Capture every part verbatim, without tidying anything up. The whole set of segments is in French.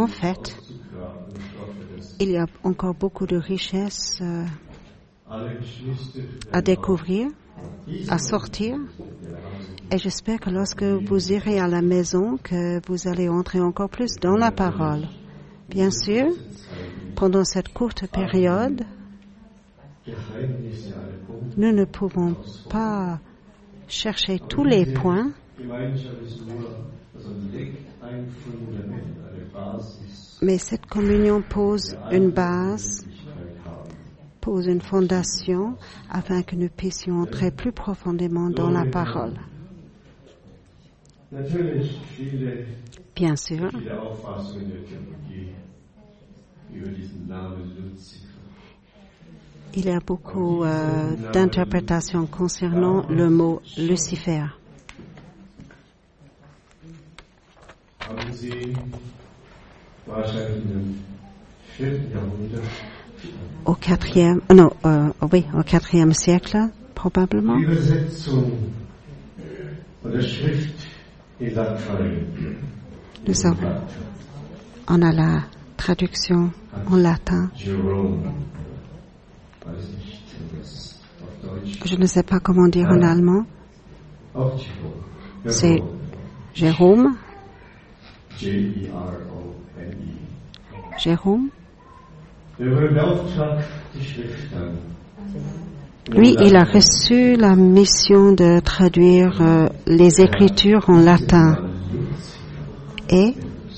En fait, il y a encore beaucoup de richesses euh, à découvrir, à sortir. Et j'espère que lorsque vous irez à la maison, que vous allez entrer encore plus dans la parole. Bien sûr, pendant cette courte période, nous ne pouvons pas chercher tous les points, mais cette communion pose une base, pose une fondation afin que nous puissions entrer plus profondément dans la parole. Bien sûr, il y a beaucoup euh, d'interprétations concernant le mot Lucifer. Au quatrième, non, euh, oui, au quatrième siècle, probablement. Nous avons, on a la traduction en latin. Je ne sais pas comment dire en allemand. C'est Jérôme. Jérôme. Lui, il a reçu la mission de traduire euh, les Écritures en latin. Et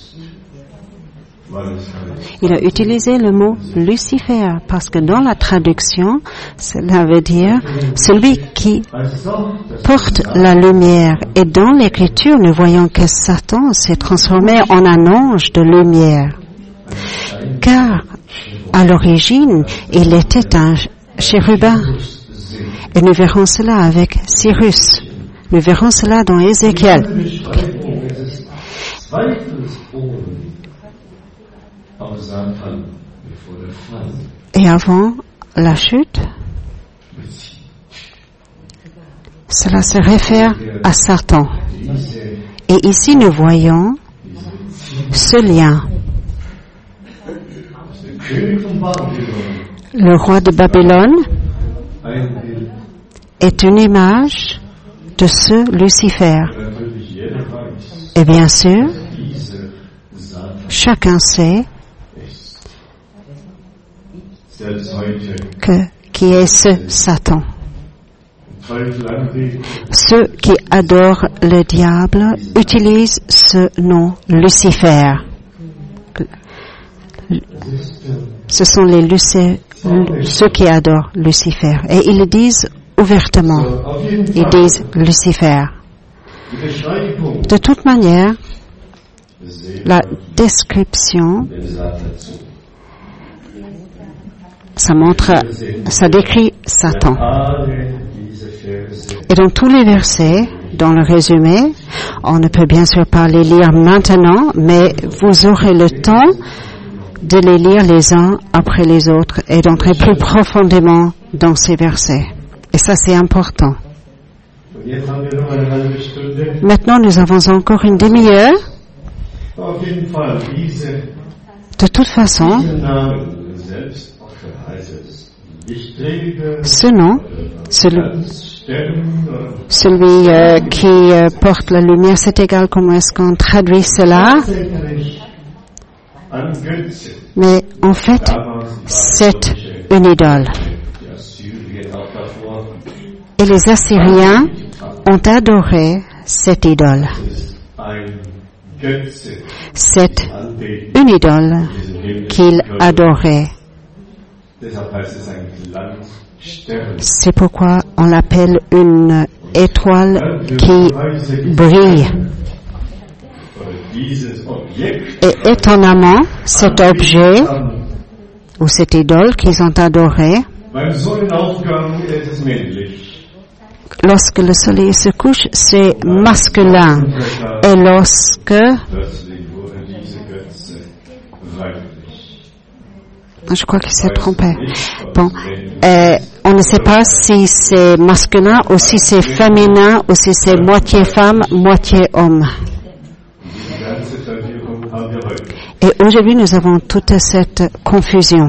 il a utilisé le mot Lucifer parce que dans la traduction, cela veut dire celui qui porte la lumière. Et dans l'Écriture, nous voyons que Satan s'est transformé en un ange de lumière. Car à l'origine, il était un chérubin. Et nous verrons cela avec Cyrus. Nous verrons cela dans Ézéchiel. Et avant la chute, cela se réfère à Satan. Et ici nous voyons ce lien. Le roi de Babylone est une image de ce Lucifer. Et bien sûr, chacun sait que qui est ce Satan. Ceux qui adorent le diable utilisent ce nom Lucifer. Ce sont les Lucifer, ceux qui adorent Lucifer. Et ils le disent ouvertement. Ils disent Lucifer. De toute manière, la description, ça montre, ça décrit Satan. Et dans tous les versets, dans le résumé, on ne peut bien sûr pas les lire maintenant, mais vous aurez le temps de les lire les uns après les autres et d'entrer plus profondément dans ces versets. Et ça, c'est important. Maintenant, nous avons encore une demi-heure. De toute façon, ce nom, celui, celui euh, qui euh, porte la lumière, c'est égal comment est-ce qu'on traduit cela. Mais en fait, c'est une idole. Et les Assyriens ont adoré cette idole. C'est une idole qu'ils adoraient. C'est pourquoi on l'appelle une étoile qui brille. Et étonnamment, cet objet, ou cette idole qu'ils ont adoré, lorsque le soleil se couche, c'est masculin. Et lorsque... Je crois qu'il s'est trompé. Bon, euh, on ne sait pas si c'est masculin ou si c'est féminin ou si c'est moitié femme, moitié homme. Et aujourd'hui, nous avons toute cette confusion.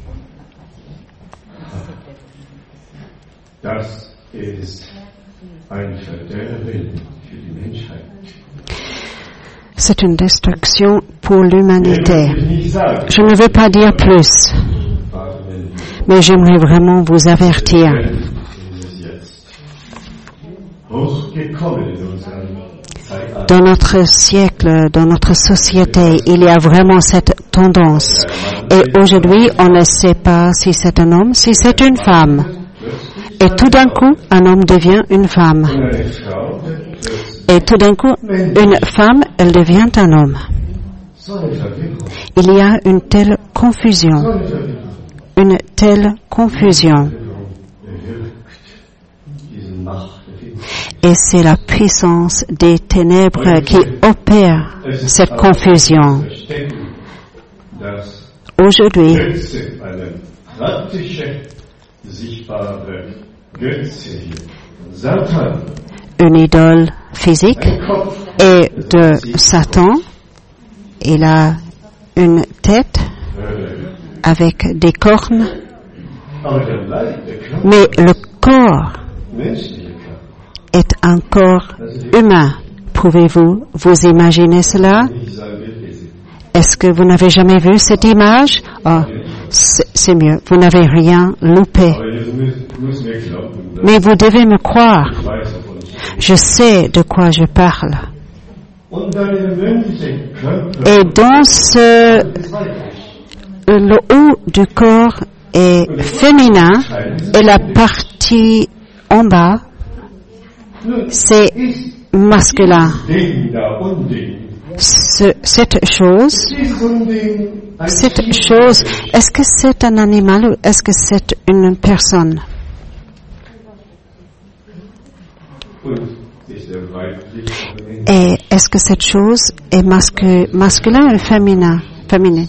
C'est une destruction pour l'humanité. Je ne veux pas dire plus, mais j'aimerais vraiment vous avertir. Dans notre siècle, dans notre société, il y a vraiment cette tendance. Et aujourd'hui, on ne sait pas si c'est un homme, si c'est une femme. Et tout d'un coup, un homme devient une femme. Et tout d'un coup, une femme, elle devient un homme. Il y a une telle confusion. Une telle confusion. Et c'est la puissance des ténèbres qui opère cette confusion. Aujourd'hui, une idole physique est de Satan. Il a une tête avec des cornes, mais le corps est un corps humain. Pouvez-vous vous imaginer cela? Est-ce que vous n'avez jamais vu cette image? Oh, c'est mieux, vous n'avez rien loupé. Mais vous devez me croire. Je sais de quoi je parle. Et dans ce, le haut du corps est féminin et la partie en bas, c'est masculin. Ce, cette chose, cette chose, est-ce que c'est un animal ou est-ce que c'est une personne? Et est-ce que cette chose est mascu, masculin ou féminin? Féminin.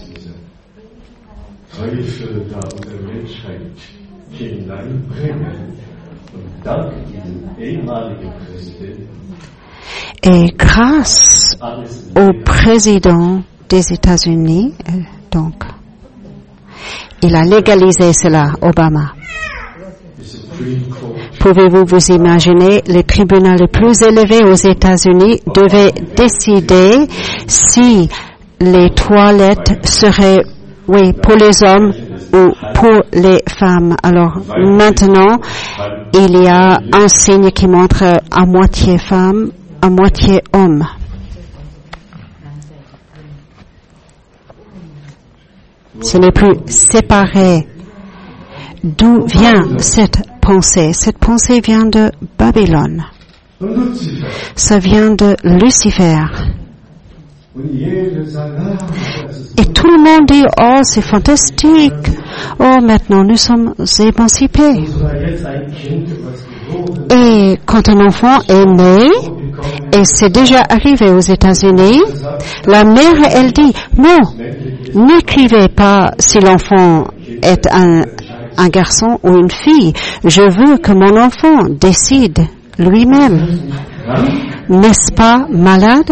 Et grâce au président des États-Unis, donc, il a légalisé cela, Obama. Pouvez-vous vous imaginer, les tribunaux les plus élevés aux États-Unis devaient décider si les toilettes seraient, oui, pour les hommes ou pour les femmes. Alors maintenant, il y a un signe qui montre à moitié femme, à moitié homme. Ce n'est plus séparé. D'où vient cette pensée? Cette pensée vient de Babylone. Ça vient de Lucifer. Et tout le monde dit, oh, c'est fantastique. Oh, maintenant nous sommes émancipés. Et quand un enfant est né, et c'est déjà arrivé aux États-Unis, la mère, elle dit, non, n'écrivez pas si l'enfant est un, un garçon ou une fille. Je veux que mon enfant décide lui-même. N'est-ce pas malade?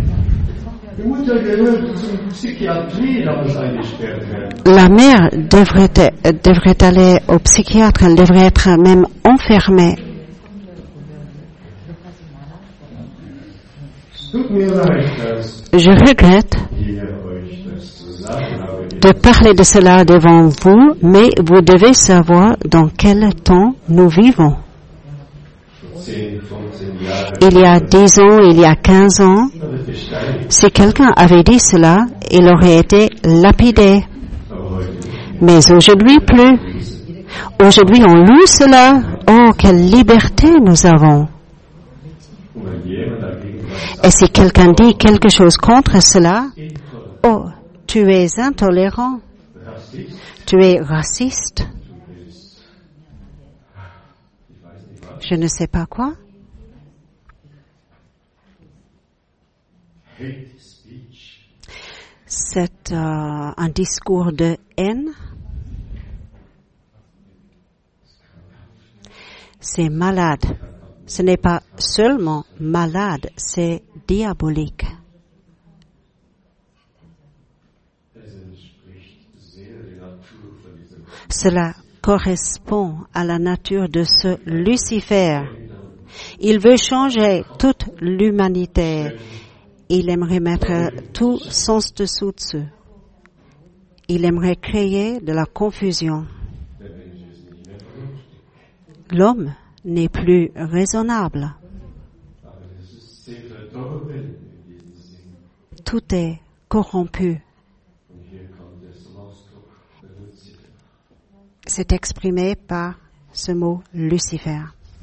La mère devrait, devrait aller au psychiatre, elle devrait être même enfermée. Je regrette de parler de cela devant vous, mais vous devez savoir dans quel temps nous vivons. Il y a dix ans, il y a quinze ans, si quelqu'un avait dit cela, il aurait été lapidé. Mais aujourd'hui, plus. Aujourd'hui, on loue cela. Oh, quelle liberté nous avons. Et si quelqu'un dit quelque chose contre cela, oh, tu es intolérant, tu es raciste. Je ne sais pas quoi. C'est euh, un discours de haine. C'est malade. Ce n'est pas seulement malade, c'est diabolique. Cela correspond à la nature de ce Lucifer. Il veut changer toute l'humanité. Il aimerait mettre tout sens dessous dessous. Il aimerait créer de la confusion. L'homme n'est plus raisonnable. Tout est corrompu. C'est exprimé par ce mot Lucifer.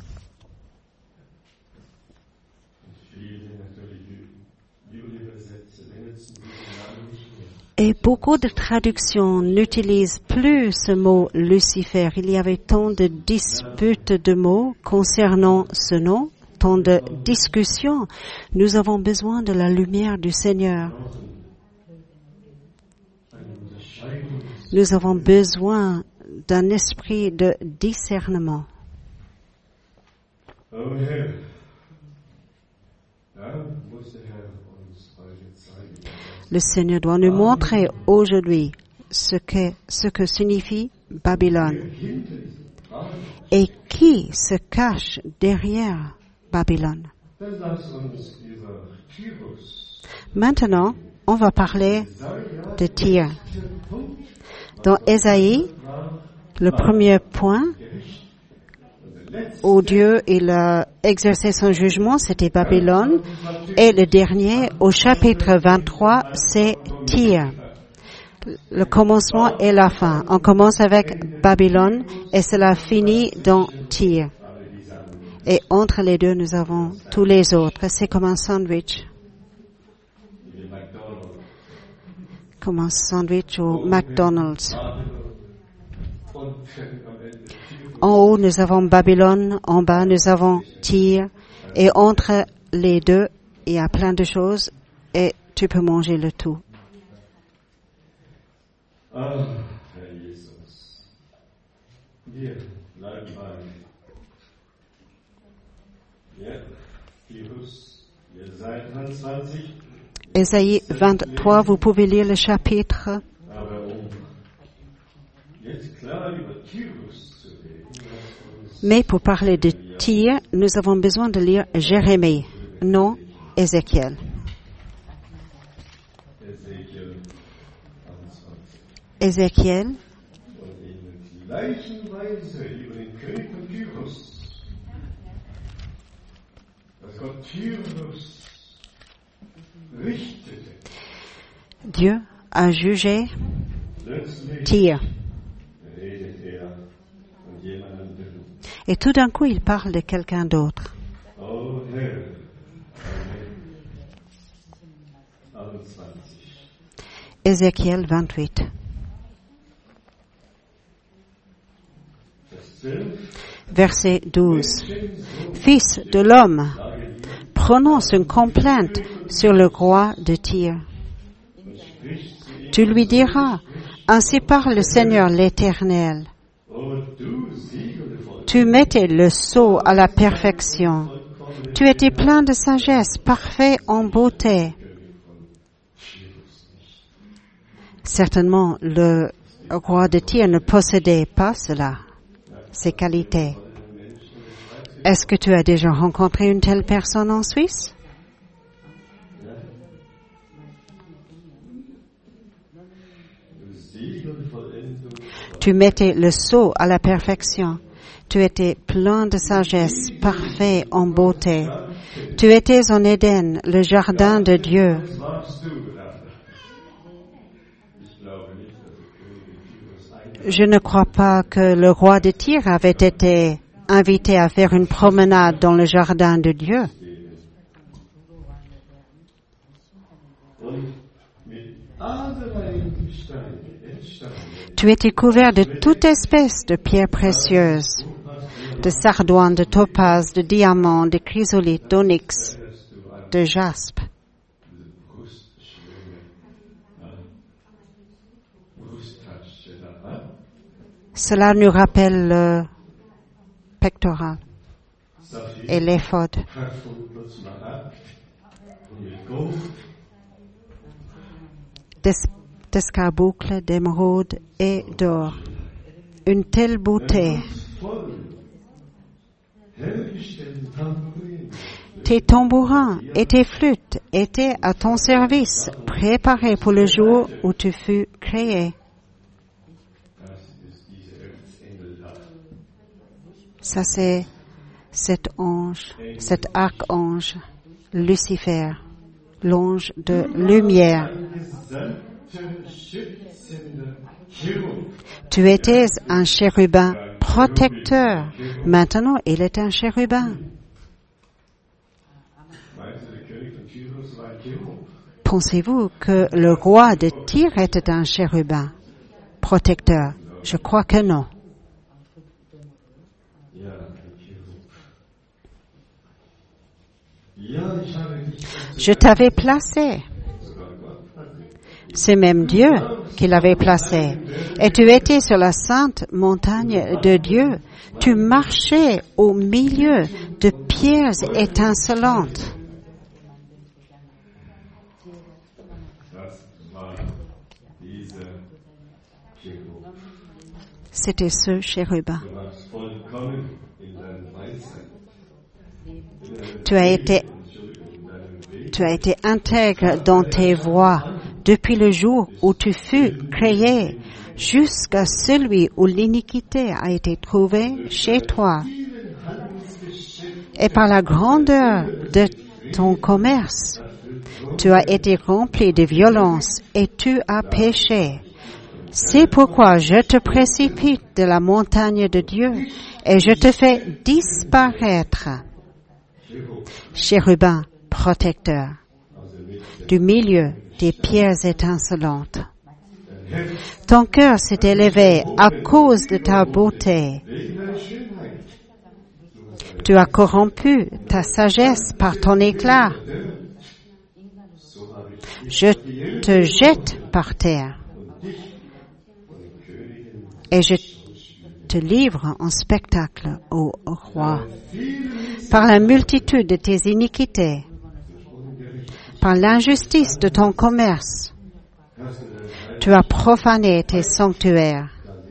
Et beaucoup de traductions n'utilisent plus ce mot Lucifer. Il y avait tant de disputes de mots concernant ce nom, tant de discussions. Nous avons besoin de la lumière du Seigneur. Nous avons besoin d'un esprit de discernement. Le Seigneur doit nous montrer aujourd'hui ce que, ce que signifie Babylone et qui se cache derrière Babylone. Maintenant, on va parler de Tyr. Dans Ésaïe, le premier point où Dieu il a exercé son jugement, c'était Babylone. Et le dernier, au chapitre vingt-trois, c'est Tyr. Le commencement et la fin. On commence avec Babylone et cela finit dans Tyr. Et entre les deux, nous avons tous les autres. C'est comme un sandwich. Comme un sandwich au McDonald's. En haut, nous avons Babylone. En bas, nous avons Tyr. Et entre les deux, il y a plein de choses et tu peux manger le tout. Ah, Herr Jesus, wir bleiben bei ja, Tyrus, ihr seid dreiundzwanzig. Ésaïe vingt-trois, vous pouvez lire le chapitre. Aber um jetzt klar über Tyrus zu reden, Mais pour parler de Tyr, nous avons besoin de lire Jérémie, non Ézéchiel. Ezekiel Ézéchiel, und in der gleichen Weise über den König von Tyrus, dass Gott Tyrus richtete, Dieu a jugé plötzlich Tyr. redet er von jemand anderem. Et tout d'un coup, il parle de quelqu'un d'autre. Oh Herr, Amen. einundzwanzig. Ézéchiel vingt-huit. Verset douze. Fils de l'homme, prononce une complainte sur le roi de Tyr. Tu lui diras, ainsi parle le Seigneur l'Éternel. Tu mettais le sceau à la perfection. Tu étais plein de sagesse, parfait en beauté. Certainement, le roi de Tyr ne possédait pas cela, ces qualités. Est-ce que tu as déjà rencontré une telle personne en Suisse? Tu mettais le sceau à la perfection. Tu étais plein de sagesse, parfait en beauté. Tu étais en Éden, le jardin de Dieu. Je ne crois pas que le roi de Tyr avait été invité à faire une promenade dans le jardin de Dieu. Tu étais couvert de toute espèce de pierres précieuses, de sardoine, de topaz, de diamants, de chrysolite, d'onyx, de jaspe. Cela nous rappelle le pectoral et l'éphod. Des d'escarboucles, d'émeraudes et d'or. Une telle beauté. Tes tambourins et tes flûtes étaient à ton service, préparés pour le jour où tu fus créé. Ça, c'est cet ange, cet archange, Lucifer, l'ange de lumière. Tu étais un chérubin protecteur. Maintenant, il est un chérubin. Pensez-vous que le roi de Tyr était un chérubin protecteur? Je crois que non. Je t'avais placé. C'est même Dieu qui l'avait placé. Et tu étais sur la sainte montagne de Dieu. Tu marchais au milieu de pierres étincelantes. C'était ce chérubin. Tu as été, tu as été intègre dans tes voies depuis le jour où tu fus créé jusqu'à celui où l'iniquité a été trouvée chez toi. Et par la grandeur de ton commerce, tu as été rempli de violence et tu as péché. C'est pourquoi je te précipite de la montagne de Dieu et je te fais disparaître. Chérubin protecteur, du milieu des pierres étincelantes. Ton cœur s'est élevé à cause de ta beauté. Tu as corrompu ta sagesse par ton éclat. Je te jette par terre et je te livre en spectacle au roi. Par la multitude de tes iniquités, par l'injustice de ton commerce, tu as profané tes sanctuaires.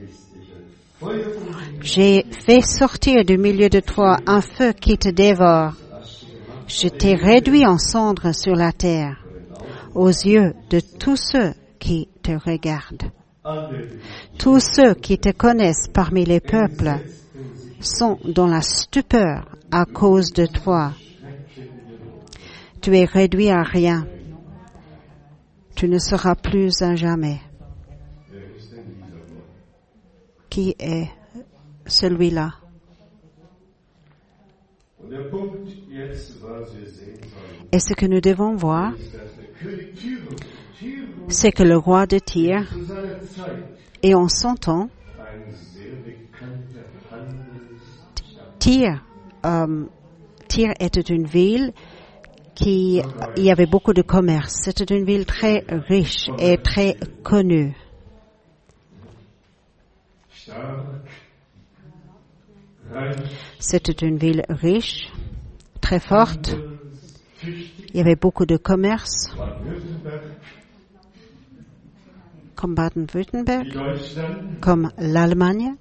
J'ai fait sortir du milieu de toi un feu qui te dévore. Je t'ai réduit en cendres sur la terre, aux yeux de tous ceux qui te regardent. Tous ceux qui te connaissent parmi les peuples sont dans la stupeur à cause de toi. Tu es réduit à rien. Tu ne seras plus à jamais. Qui est celui-là? Et ce que nous devons voir, c'est que le roi de Tyr, et en son temps, Tyr, euh, Tyr était une ville qui, il y avait beaucoup de commerce. C'était une ville très riche et très connue. C'était une ville riche, très forte. Il y avait beaucoup de commerce, comme Baden-Württemberg, comme l'Allemagne.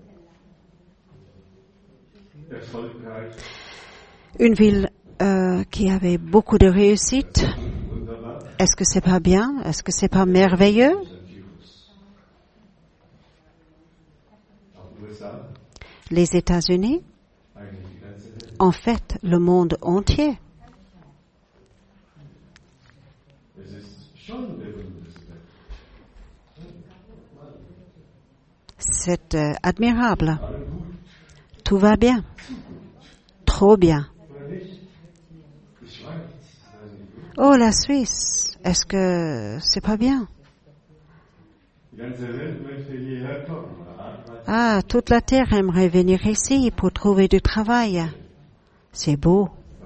Une ville euh, qui avait beaucoup de réussite. Est-ce que c'est pas bien? Est-ce que c'est pas merveilleux? Les États-Unis, en fait, le monde entier. C'est euh, admirable. Tout va bien. Trop bien. Oh, la Suisse, est-ce que c'est pas bien? Ah, toute la terre aimerait venir ici pour trouver du travail. C'est beau.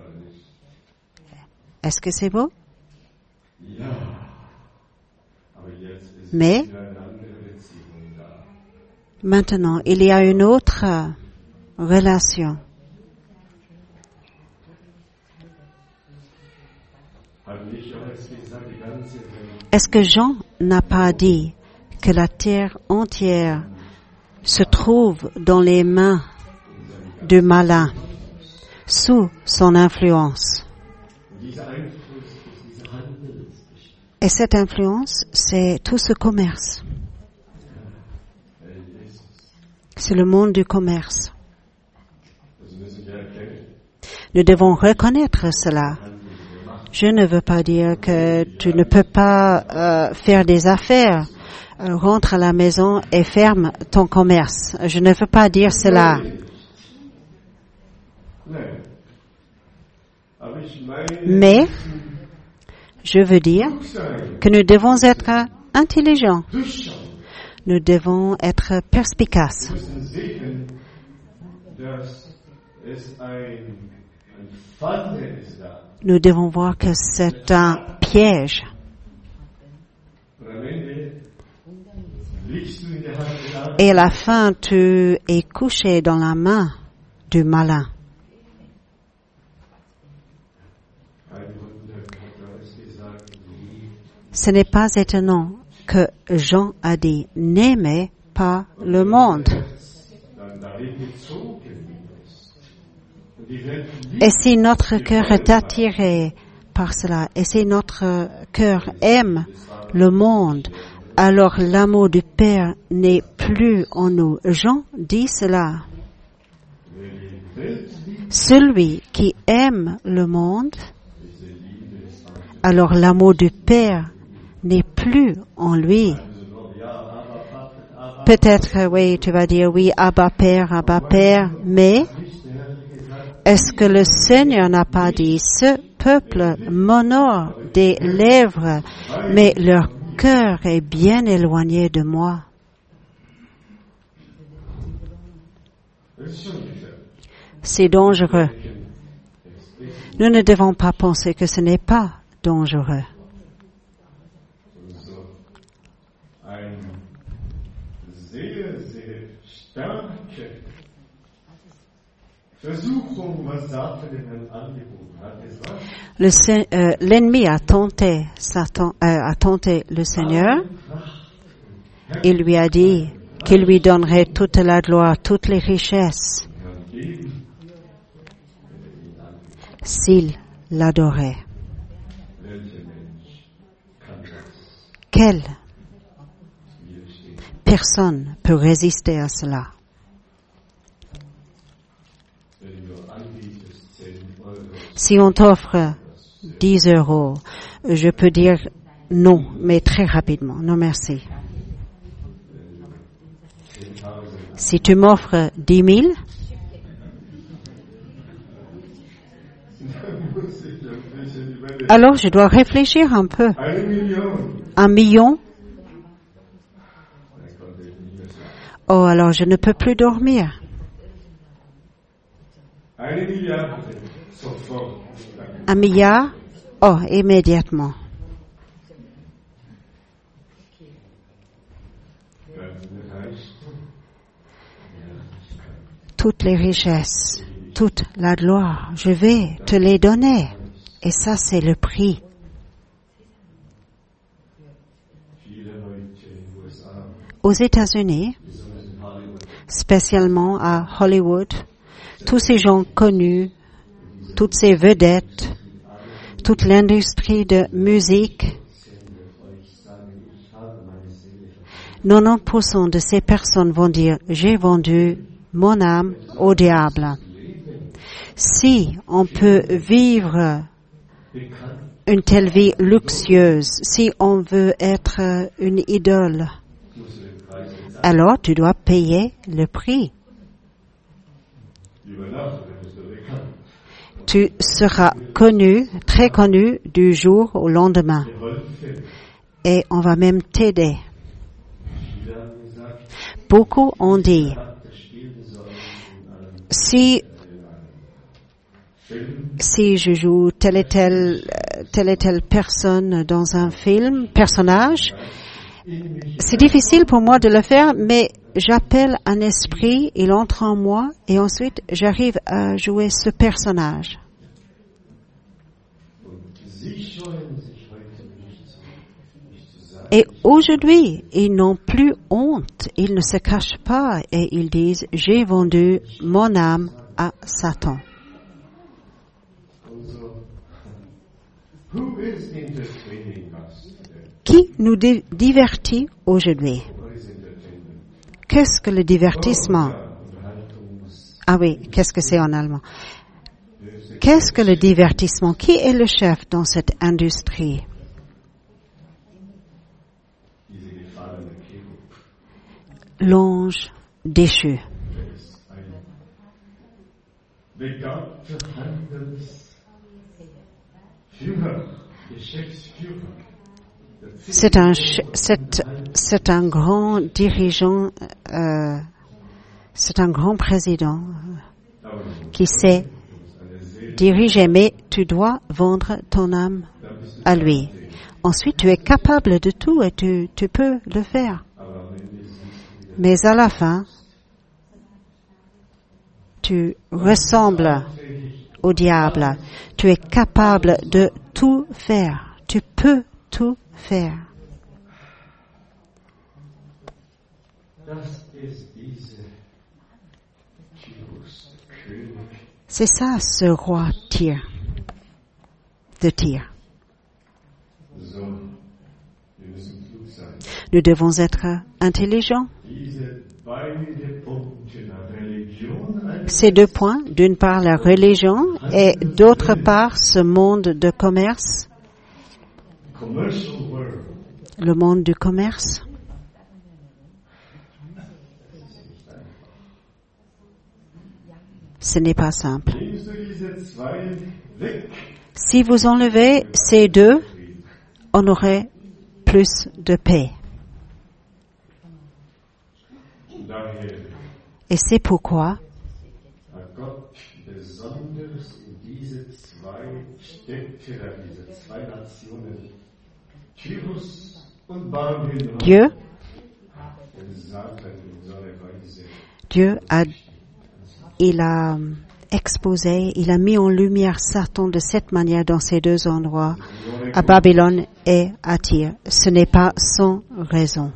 Est-ce que c'est beau? Mais maintenant, il y a une autre relation. Est-ce que Jean n'a pas dit que la terre entière se trouve dans les mains du malin, sous son influence? Et cette influence, c'est tout ce commerce. C'est le monde du commerce. Nous devons reconnaître cela. Je ne veux pas dire que tu ne peux pas euh, faire des affaires. Euh, rentre à la maison et ferme ton commerce. Je ne veux pas dire cela. Mais je veux dire que nous devons être intelligents. Nous devons être perspicaces. Nous devons voir que c'est un piège. Et à la fin, tu es couché dans la main du malin. Ce n'est pas étonnant que Jean a dit « N'aimez pas le monde ». Et si notre cœur est attiré par cela, et si notre cœur aime le monde, alors l'amour du Père n'est plus en nous. Jean dit cela. Celui qui aime le monde, alors l'amour du Père n'est plus en lui. Peut-être, oui, tu vas dire, oui, Abba Père, Abba Père, mais est-ce que le Seigneur n'a pas dit, ce peuple m'honore des lèvres, mais leur cœur est bien éloigné de moi? C'est dangereux. Nous ne devons pas penser que ce n'est pas dangereux. Le, euh, l'ennemi a tenté, Satan, euh, a tenté le Seigneur. Il lui a dit qu'il lui donnerait toute la gloire, toutes les richesses, s'il l'adorait. Quelle personne peut résister à cela? Si on t'offre dix euros, je peux dire non, mais très rapidement. Non, merci. Si tu m'offres dix mille, alors je dois réfléchir un peu. Un million? Oh, alors je ne peux plus dormir. Un milliard? Oh, immédiatement. Toutes les richesses, toute la gloire, je vais te les donner. Et ça, c'est le prix. Aux États-Unis, spécialement à Hollywood, tous ces gens connus, toutes ces vedettes, toute l'industrie de musique, quatre-vingt-dix pour cent de ces personnes vont dire « J'ai vendu mon âme au diable ». Si on peut vivre une telle vie luxueuse, si on veut être une idole, alors tu dois payer le prix. Tu seras connu, très connu, du jour au lendemain. Et on va même t'aider. Beaucoup ont dit, si, si je joue telle et telle, telle et telle personne dans un film, personnage, c'est difficile pour moi de le faire, mais j'appelle un esprit, il entre en moi, et ensuite j'arrive à jouer ce personnage. Et aujourd'hui, ils n'ont plus honte, ils ne se cachent pas et ils disent, j'ai vendu mon âme à Satan. Who is entertaining us today? Qui nous di- divertit aujourd'hui? What is entertainment? Qu'est-ce que le divertissement? Unterhaltungs- Ah oui, qu'est-ce que c'est en allemand? Qu'est-ce que le divertissement? Qui est le chef dans cette industrie? diese gefallene Cherub. L'ange déchu. Er ist ein begabter Handelsführer, Geschäftsführer. C'est un, ch- c'est, c'est un grand dirigeant, euh, c'est un grand président qui sait diriger, mais tu dois vendre ton âme à lui. Ensuite, tu es capable de tout et tu, tu peux le faire. Mais à la fin, tu ressembles au diable. Tu es capable de tout faire. Tu peux tout faire. Das ist diese Tyrus, der König. C'est ça, ce roi Tyr, de Tyr. So, wir müssen klug sein. Nous devons être intelligents. Diese beiden Punkte, la Religion, Ces deux points, d'une part la religion et d'autre part ce monde de commerce, commercial world. le monde du commerce. Ce n'est pas simple. Nimmst du diese zwei weg? Si vous enlevez ces deux, on aurait plus de paix. Daher Et c'est pourquoi hat Gott besonders in diese zwei Städte, diese zwei Nationen, Tyrus und Babylon, Dieu, den Satan in so einer Weise Dieu a, il a exposé, il a mis en lumière Satan de cette manière dans ces deux endroits, à Babylone et à Tyr. Ce n'est pas sans raison.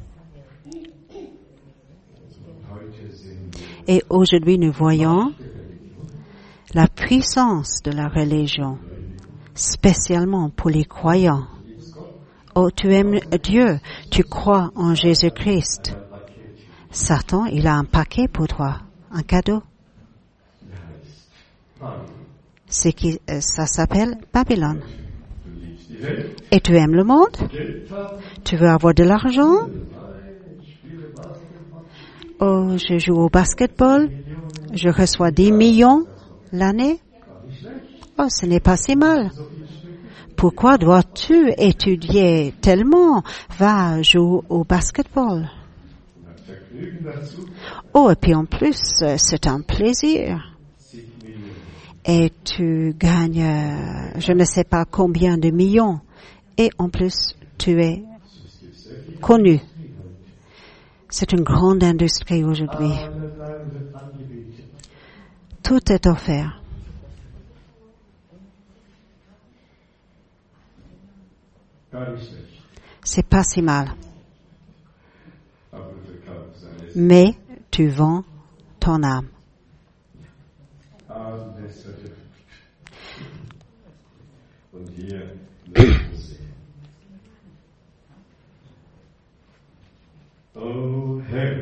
heute sehen wir Et aujourd'hui, nous voyons la puissance de la religion, spécialement pour les croyants. Oh, tu aimes Dieu, tu crois en Jésus-Christ. Satan, il a un paquet pour toi, un cadeau. C'est qui, euh, ça s'appelle Babylone. du liebst die Welt, Et tu aimes le monde? Geld haben, Tu veux avoir de l'argent? ich spiele Basketball, Oh, je joue au basketball. Je reçois dix millions l'année. Oh, ce n'est pas si mal. Pourquoi dois-tu étudier tellement? Va jouer au basketball. hat Vergnügen dazu, Oh, et puis en plus, euh, c'est un plaisir. zig Millionen. Et tu gagnes, euh, je ne sais pas combien de millions. Et en plus, tu es connu. C'est une grande industrie aujourd'hui. Allerlei wird angebetet. Tout est offert. Gar nicht schlecht. C'est pas si mal. Aber du verkaufst seine Mais tu vends ton âme. Alles verwirrt. Und hier lesen sie. O Herr,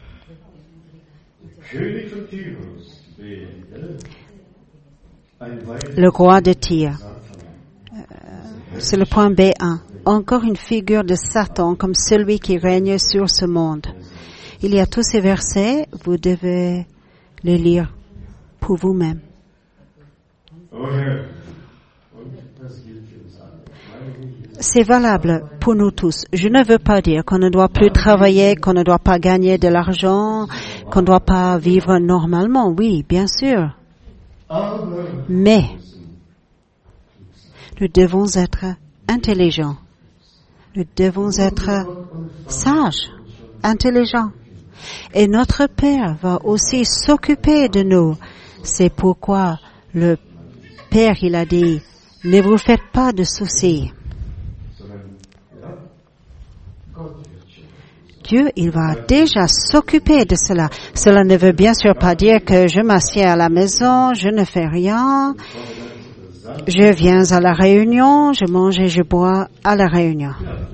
der König von Tyrus, wähle ein weiteres Le roi de Tyr. Satan. C'est le point B un. Encore une figure de Satan comme celui qui règne sur ce monde. Il y a tous ces versets, vous devez les lire pour vous-même. O Herr, und das gilt für uns alle. Meine Güte, C'est valable pour nous tous. Je ne veux pas dire qu'on ne doit plus travailler, qu'on ne doit pas gagner de l'argent, qu'on ne doit pas vivre normalement. Oui, bien sûr. aber Mais nous devons être intelligents. Nous devons être sages, intelligents. Et notre Père va aussi s'occuper de nous. C'est pourquoi le Père, il a dit, ne vous faites pas de soucis. sondern ja, Dieu, il va déjà s'occuper de cela. Cela ne veut bien sûr pas dire que je m'assieds à la maison, je ne fais rien, je viens à la réunion, je mange et je bois à la réunion.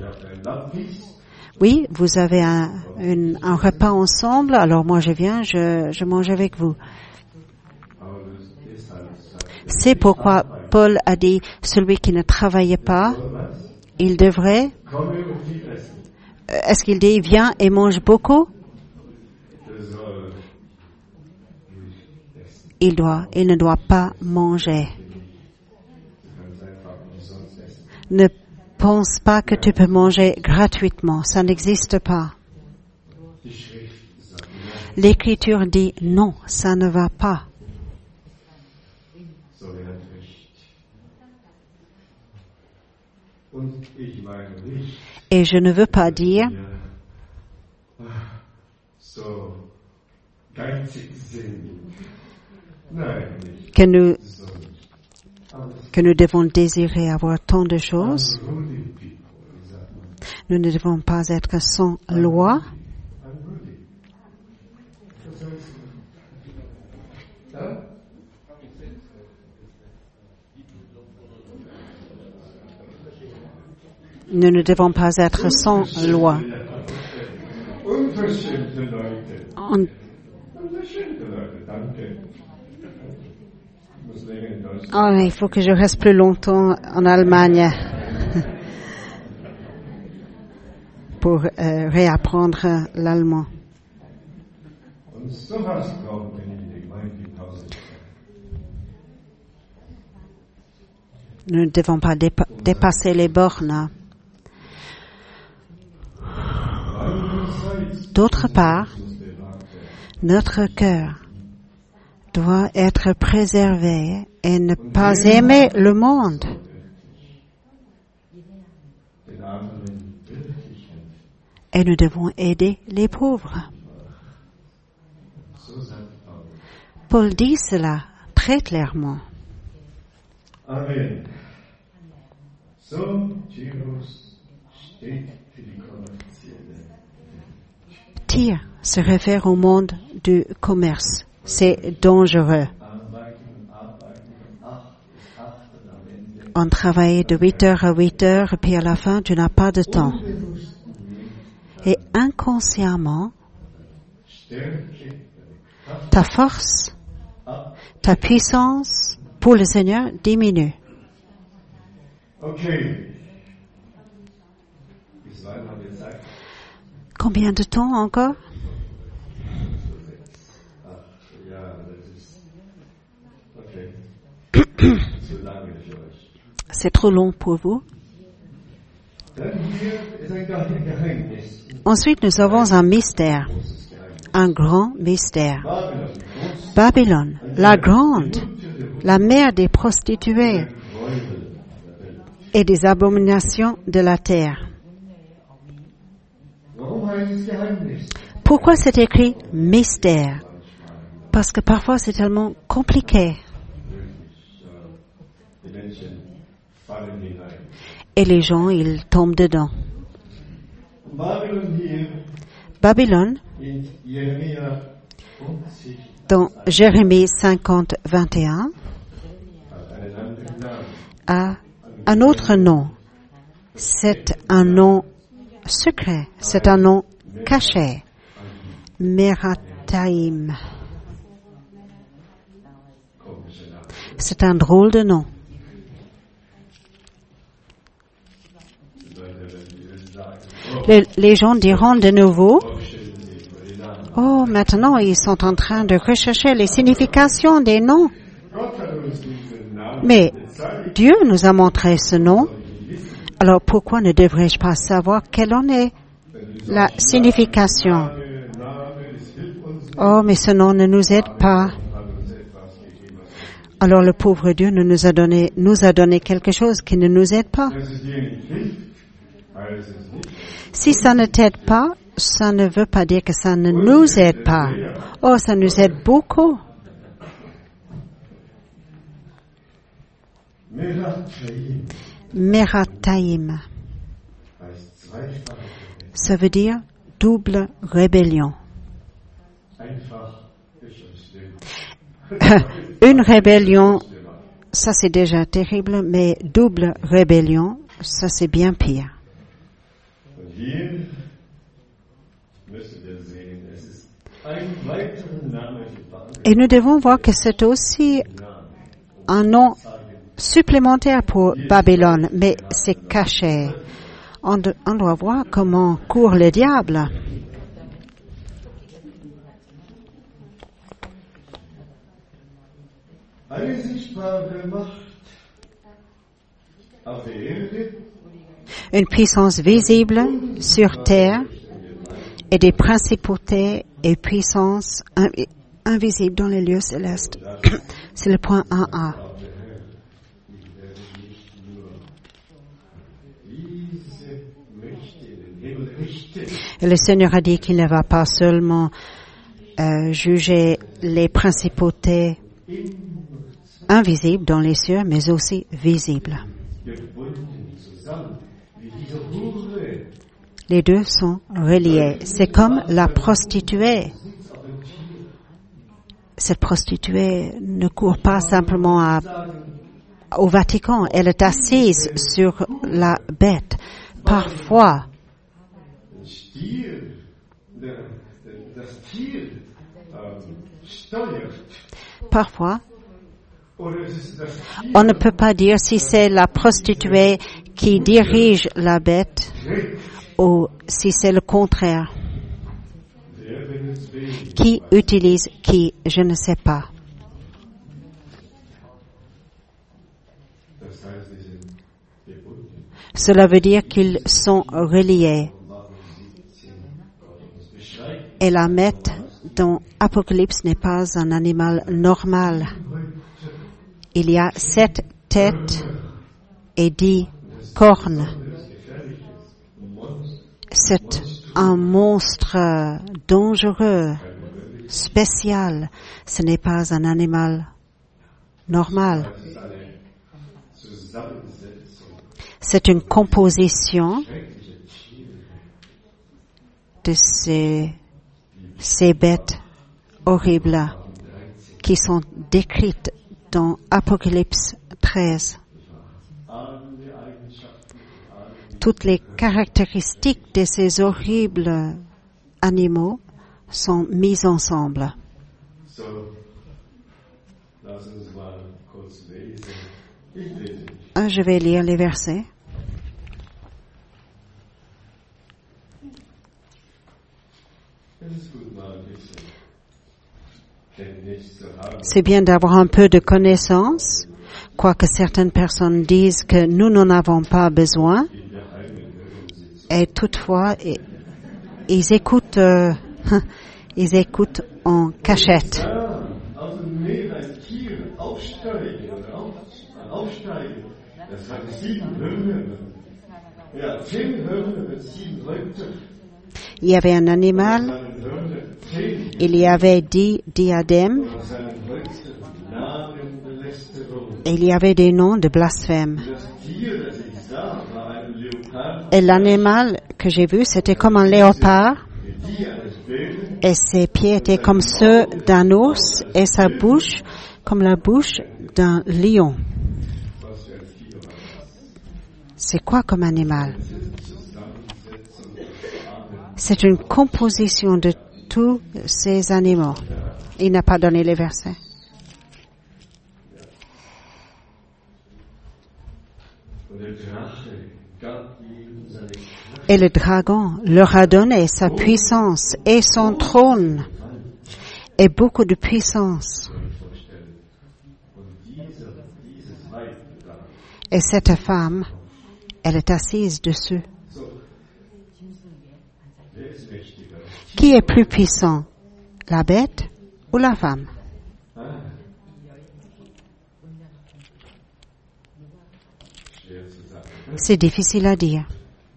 Oui, vous avez un, une, un repas ensemble, alors moi je viens, je, je mange avec vous. C'est pourquoi Paul a dit, celui qui ne travaillait pas, il devrait... Est-ce qu'il dit, viens et mange beaucoup? Il doit, il ne doit pas manger. Ne pense pas que tu peux manger gratuitement, ça n'existe pas. L'Écriture dit, non, ça ne va pas. Et je ne veux pas dire que nous, que nous devons désirer avoir tant de choses. Nous ne devons pas être sans loi. Nous ne devons pas être sans loi. On... Oh, il faut que je reste plus longtemps en Allemagne pour euh, réapprendre l'allemand. Nous ne devons pas dépa- dépasser les bornes. D'autre part, notre cœur doit être préservé et ne pas aimer le monde. Et nous devons aider les pauvres. Paul dit cela très clairement. Amen. So, Tyrus steht für die kommerzielle. Tyr se réfère au monde du commerce. C'est dangereux. On travaille de huit heures à huit heures, et puis à la fin, tu n'as pas de temps. Et inconsciemment, ta force, ta puissance pour le Seigneur diminue. Combien de temps encore? C'est trop long pour vous. Ensuite, nous avons un mystère, un grand mystère. Babylone, la grande, la mère des prostituées et des abominations de la terre. Pourquoi c'est écrit mystère? Parce que parfois c'est tellement compliqué. Et les gens, ils tombent dedans. Babylone, dans Jérémie cinquante, vingt et un, a un autre nom. C'est un nom secret, c'est un nom caché. Merataim. C'est un drôle de nom. Les, les gens diront de nouveau, oh, maintenant ils sont en train de rechercher les significations des noms. Mais Dieu nous a montré ce nom, alors pourquoi ne devrais-je pas savoir quelle en est la signification? Oh, mais ce nom ne nous aide pas. Alors le pauvre Dieu nous a donné, nous a donné quelque chose qui ne nous aide pas. Si ça ne t'aide pas, ça ne veut pas dire que ça ne nous aide pas. Oh, ça nous aide beaucoup. Merataim Ça veut dire double rébellion. Une rébellion, ça c'est déjà terrible, mais double rébellion, ça c'est bien pire. Et nous devons voir que c'est aussi un nom supplémentaire pour Babylone, mais c'est caché. On, de, on doit voir comment court le diable. Une puissance visible sur terre et des principautés et puissances invisibles dans les lieux célestes. C'est le point un A. Et le Seigneur a dit qu'il ne va pas seulement euh, juger les principautés invisibles dans les cieux, mais aussi visibles. Les deux sont reliés. C'est comme la prostituée. Cette prostituée ne court pas simplement à, au Vatican. Elle est assise sur la bête. Parfois, Parfois, on ne peut pas dire si c'est la prostituée qui dirige la bête ou si c'est le contraire. Qui utilise qui, je ne sais pas. Cela veut dire qu'ils sont reliés. Et la bête dans Apocalypse n'est pas un animal normal. Il y a sept têtes et dix cornes. C'est un monstre dangereux, spécial. Ce n'est pas un animal normal. C'est une composition de ces, ces bêtes horribles qui sont décrites dans Apocalypse treize. Toutes les caractéristiques de ces horribles animaux sont mises ensemble. Ah, je vais lire les versets. C'est bien d'avoir un peu de connaissance, quoique certaines personnes disent que nous n'en avons pas besoin. Et toutefois, ils écoutent, euh, ils écoutent en cachette. Il y avait un animal, il y avait dix diadèmes, et il y avait des noms de blasphème. Et l'animal que j'ai vu, c'était comme un léopard, et ses pieds étaient comme ceux d'un ours, et sa bouche comme la bouche d'un lion. C'est quoi comme animal? C'est une composition de tous ces animaux. Il n'a pas donné les versets. Et le dragon leur a donné sa puissance et son trône et beaucoup de puissance. Et cette femme, elle est assise dessus. Qui est plus puissant, la bête ou la femme? C'est difficile à dire.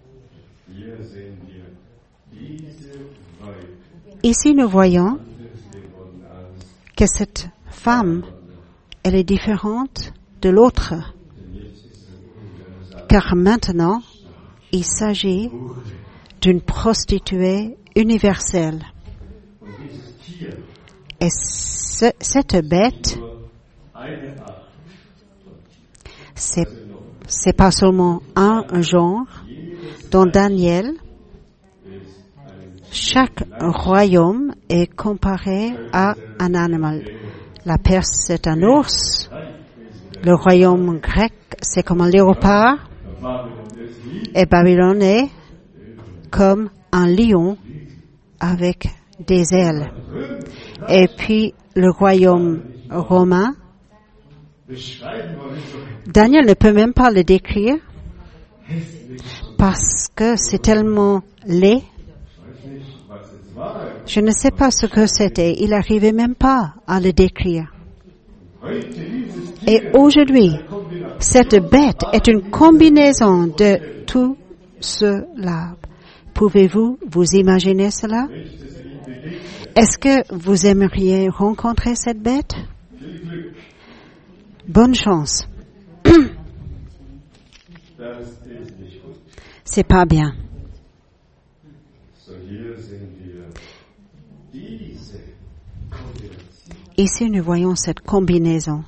Ici, nous voyons que cette femme, elle est différente de l'autre. Car maintenant, il s'agit d'une prostituée universelle. Und dieses Tier Et ce, cette bête, nur eine Art. c'est, c'est pas seulement un genre. Dans Daniel, chaque royaume est comparé à un animal. La Perse, c'est un ours. Le royaume grec, c'est comme un léopard. Et Babylone est comme un lion avec des ailes. Et puis, le royaume romain, Daniel ne peut même pas le décrire parce que c'est tellement laid. Je ne sais pas ce que c'était. Il n'arrivait même pas à le décrire. Et aujourd'hui, cette bête est une combinaison de tout cela. Pouvez-vous vous imaginer cela? Est-ce que vous aimeriez rencontrer cette bête? Bonne chance. C'est pas bien. Ici, nous voyons cette combinaison.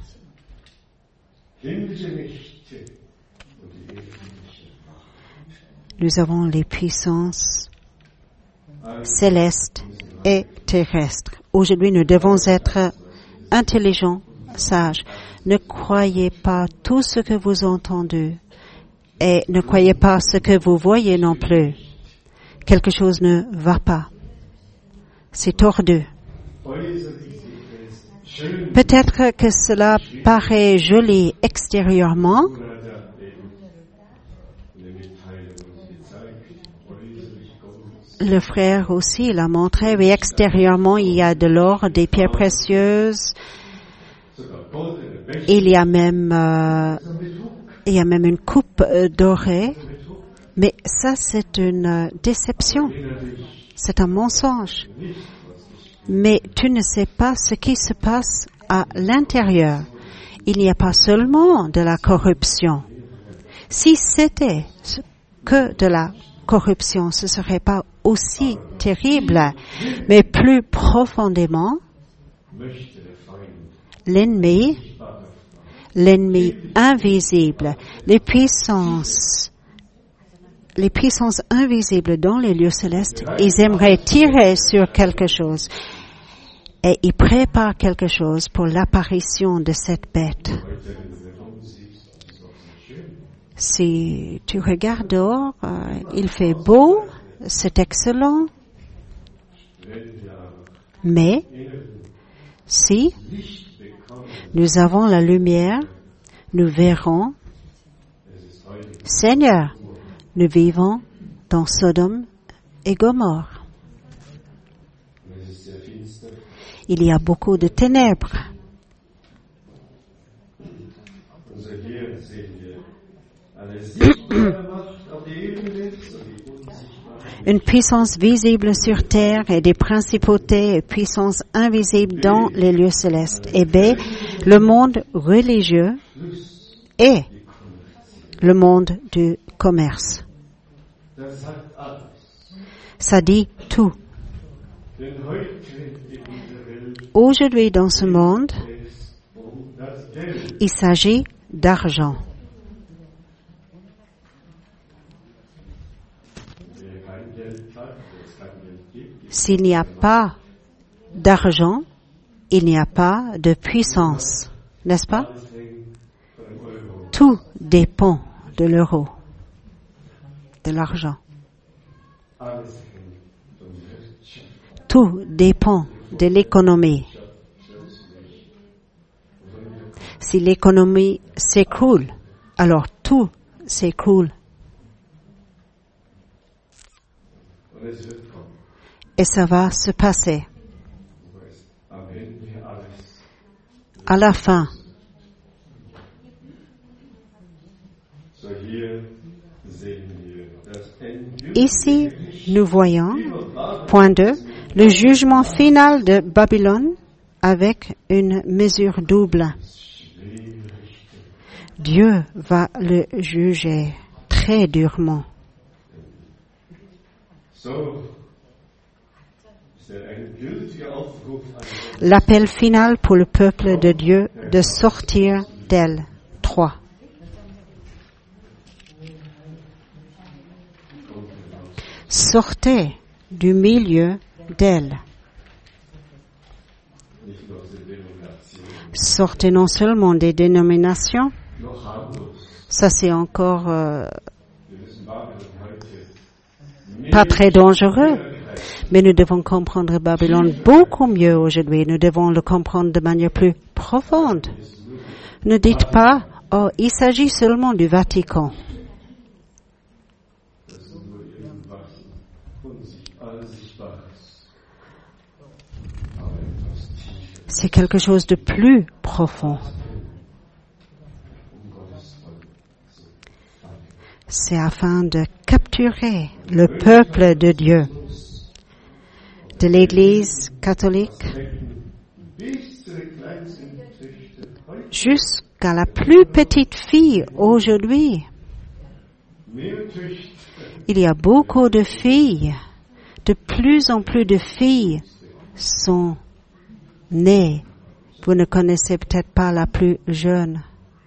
Nous avons les puissances célestes et terrestres. Aujourd'hui, nous devons être intelligents, sages. Ne croyez pas tout ce que vous entendez et ne croyez pas ce que vous voyez non plus. Quelque chose ne va pas. C'est tordu. Peut-être que cela paraît joli extérieurement, le frère aussi l'a montré, mais extérieurement, il y a de l'or, des pierres précieuses. Il y a même, euh, il y a même une coupe euh, dorée. Mais ça, c'est une euh, déception. C'est un mensonge. Mais tu ne sais pas ce qui se passe à l'intérieur. Il n'y a pas seulement de la corruption. Si c'était que de la corruption, ce serait pas aussi terrible, mais plus profondément, l'ennemi, l'ennemi invisible, les puissances, les puissances invisibles dans les lieux célestes, ils aimeraient tirer sur quelque chose et ils préparent quelque chose pour l'apparition de cette bête. Si tu regardes dehors, euh, il fait beau, c'est excellent. Mais si nous avons la lumière, nous verrons, Seigneur, nous vivons dans Sodome et Gomorrhe. Il y a beaucoup de ténèbres. Une puissance visible sur terre et des principautés et puissances invisibles dans les lieux célestes. Et B, le monde religieux et le monde du commerce. Ça dit tout. Aujourd'hui, dans ce monde, il s'agit d'argent. S'il n'y a pas d'argent, il n'y a pas de puissance, n'est-ce pas? Tout dépend de l'euro, de l'argent. Tout dépend de l'économie. Si l'économie s'écroule, alors tout s'écroule. Et ça va se passer. À la fin. Ici, nous voyons, point deux, le jugement final de Babylone avec une mesure double. Dieu va le juger très durement. L'appel final pour le peuple de Dieu de sortir d'elle. Trois. Sortez du milieu d'elle. Sortez non seulement des dénominations, ça c'est encore euh, pas très dangereux, mais nous devons comprendre Babylone beaucoup mieux aujourd'hui. Nous devons le comprendre de manière plus profonde. Ne dites pas, oh, il s'agit seulement du Vatican. C'est quelque chose de plus profond. C'est afin de capturer le peuple de Dieu, de l'Église catholique, jusqu'à la plus petite fille aujourd'hui. Il y a beaucoup de filles, de plus en plus de filles sont nées. Vous ne connaissez peut-être pas la plus jeune.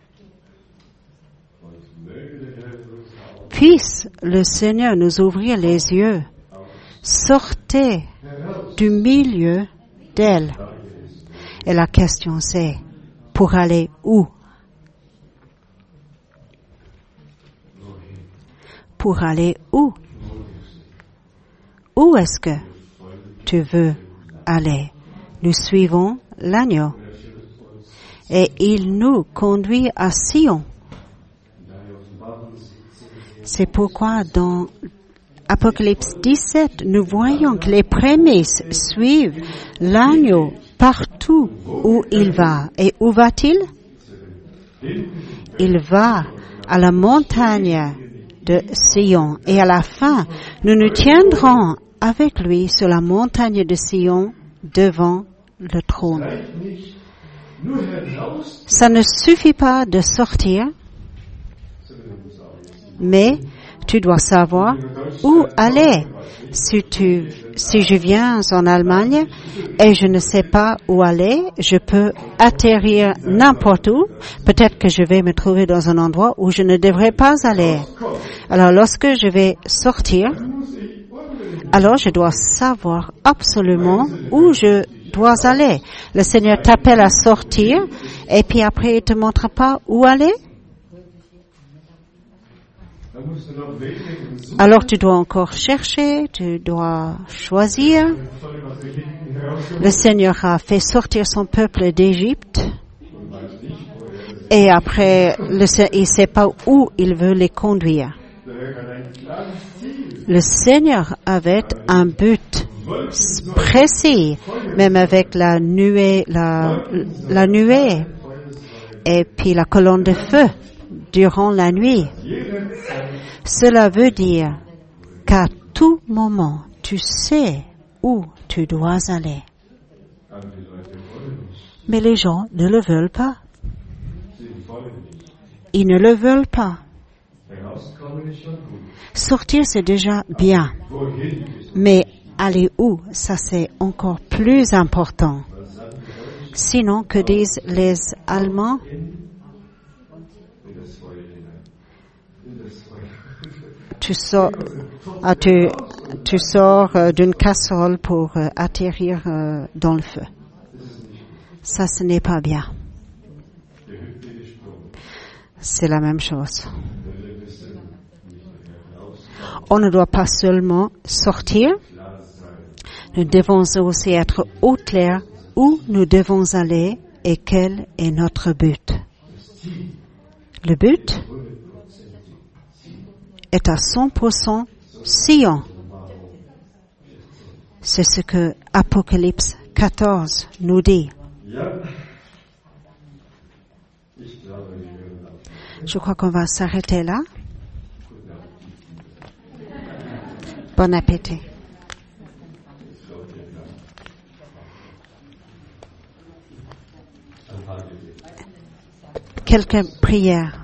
Puisse le Seigneur nous ouvrir les yeux. Sortez du milieu d'elle. Et la question c'est, pour aller où? Pour aller où? Où est-ce que tu veux aller? Nous suivons l'agneau. Et il nous conduit à Sion. C'est pourquoi dans Apocalypse dix-sept, nous voyons que les prémices suivent l'agneau partout où il va. Et où va-t-il? Il va à la montagne de Sion. Et à la fin, nous nous tiendrons avec lui sur la montagne de Sion devant le trône. Ça ne suffit pas de sortir, mais tu dois savoir où aller. Si tu, si je viens en Allemagne et je ne sais pas où aller, je peux atterrir n'importe où. Peut-être que je vais me trouver dans un endroit où je ne devrais pas aller. Alors lorsque je vais sortir, alors je dois savoir absolument où je dois aller. Le Seigneur t'appelle à sortir et puis après il te montre pas où aller. Alors tu dois encore chercher, tu dois choisir. Le Seigneur a fait sortir son peuple d'Égypte et après le, il ne sait pas où il veut les conduire. Le Seigneur avait un but précis, même avec la nuée, la, la nuée et puis la colonne de feu durant la nuit. Cela veut dire qu'à tout moment, tu sais où tu dois aller. Mais les gens ne le veulent pas. Ils ne le veulent pas. Sortir, c'est déjà bien. Mais aller où, ça c'est encore plus important. Sinon, que disent les Allemands? Tu sors, ah, tu, tu sors euh, d'une casserole pour euh, atterrir euh, dans le feu. Ça, ce n'est pas bien. C'est la même chose. On ne doit pas seulement sortir, nous devons aussi être au clair où nous devons aller et quel est notre but. Le but est à cent pour cent Sion. C'est ce que Apocalypse quatorze nous dit. Je crois qu'on va s'arrêter là. Bon appétit. Quelques prières.